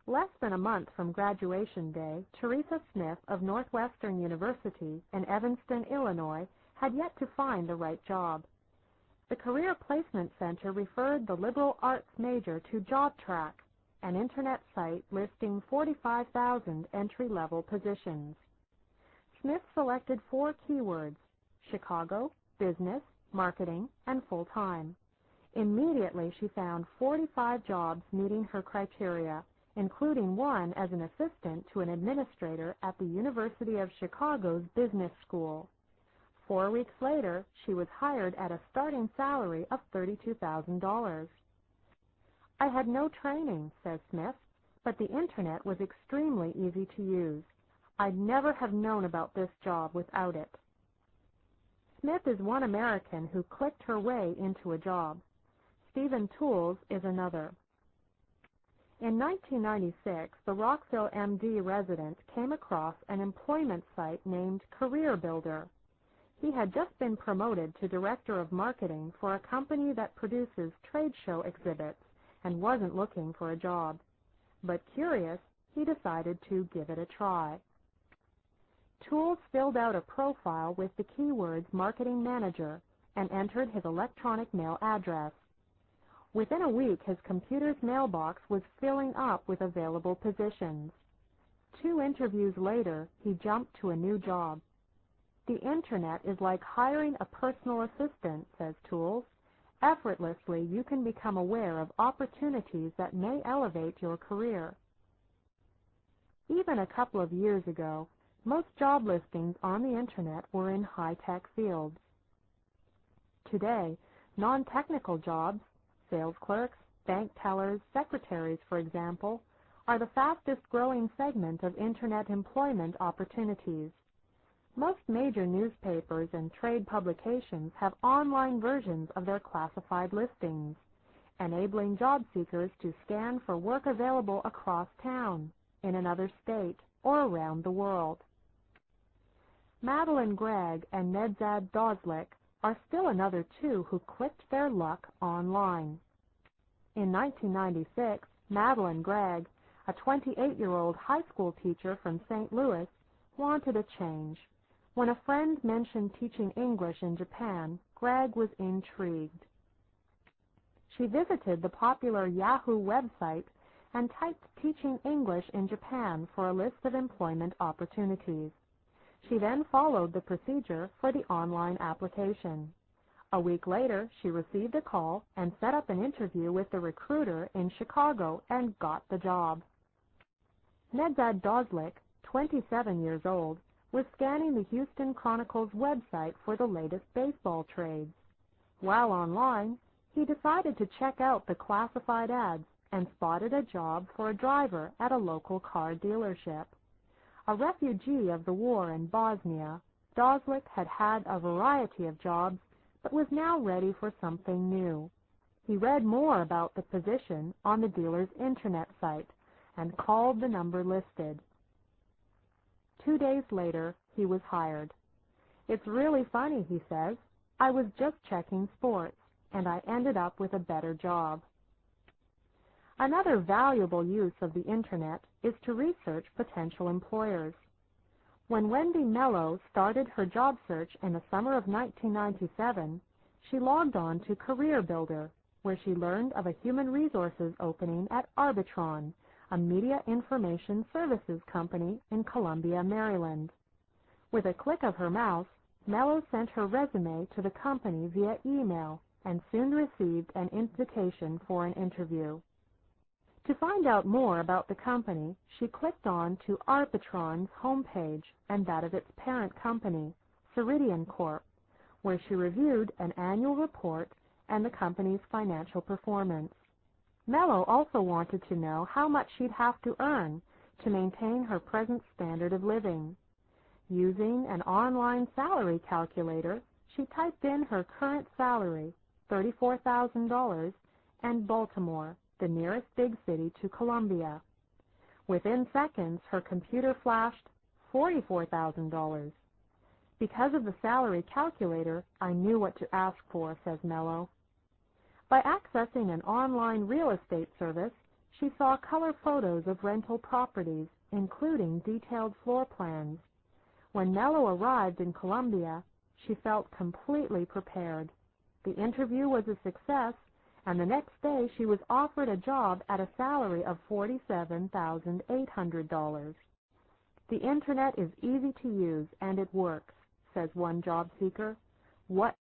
Less than a month from graduation day, Teresa Smith of Northwestern University in Evanston, Illinois, had yet to find the right job. The Career Placement Center referred the liberal arts major to JobTrack, an internet site listing 45,000 entry-level positions. Smith selected 4 keywords: Chicago, business, marketing, and full-time. Immediately she found 45 jobs meeting her criteria, including one as an assistant to an administrator at the University of Chicago's Business School. 4 weeks later, she was hired at a starting salary of $32,000. I had no training, says Smith, but the Internet was extremely easy to use. I'd never have known about this job without it. Smith is one American who clicked her way into a job. Stephen Tools is another. In 1996, the Rockville, MD resident came across an employment site named Career Builder. He had just been promoted to Director of Marketing for a company that produces trade show exhibits and wasn't looking for a job. But curious, he decided to give it a try. Tools filled out a profile with the keywords Marketing Manager and entered his electronic mail address. Within a week, his computer's mailbox was filling up with available positions. 2 interviews later, he jumped to a new job. The Internet is like hiring a personal assistant, says Tools. Effortlessly, you can become aware of opportunities that may elevate your career. Even a couple of years ago, most job listings on the Internet were in high-tech fields. Today, non-technical jobs, sales clerks, bank tellers, secretaries, for example, are the fastest-growing segment of Internet employment opportunities. Most major newspapers and trade publications have online versions of their classified listings, enabling job seekers to scan for work available across town, in another state, or around the world. Madeline Gregg and Nedzad Dozlik are still another 2 who clicked their luck online. In 1996, Madeline Gregg, a 28-year-old high school teacher from St. Louis, wanted a change. When a friend mentioned teaching English in Japan, Gregg was intrigued. She visited the popular Yahoo website and typed Teaching English in Japan for a list of employment opportunities. She then followed the procedure for the online application. A week later, she received a call and set up an interview with the recruiter in Chicago and got the job. Nedzad Dozlik, 27 years old, was scanning the Houston Chronicle's website for the latest baseball trades. While online, he decided to check out the classified ads and spotted a job for a driver at a local car dealership. A refugee of the war in Bosnia, Dozlik had had a variety of jobs, but was now ready for something new. He read more about the position on the dealer's internet site and called the number listed. 2 days later, he was hired. "It's really funny," he says. "I was just checking sports, and I ended up with a better job." Another valuable use of the Internet is to research potential employers. When Wendy Mello started her job search in the summer of 1997, she logged on to Career Builder, where she learned of a human resources opening at Arbitron, a media information services company in Columbia, Maryland. With a click of her mouse, Mello sent her resume to the company via email and soon received an invitation for an interview. To find out more about the company, she clicked on to Arbitron's homepage and that of its parent company, Ceridian Corp., where she reviewed an annual report and the company's financial performance. Mello also wanted to know how much she'd have to earn to maintain her present standard of living. Using an online salary calculator, she typed in her current salary, $34,000, and Baltimore, the nearest big city to Columbia. Within seconds, her computer flashed $44,000. "Because of the salary calculator, I knew what to ask for," says Mello. By accessing an online real estate service, She saw color photos of rental properties, including detailed floor plans. When Nello arrived in Columbia, she felt completely prepared. The interview was a success, and the next day she was offered a job at a salary of $47,800. The Internet is easy to use and it works, says one job seeker. What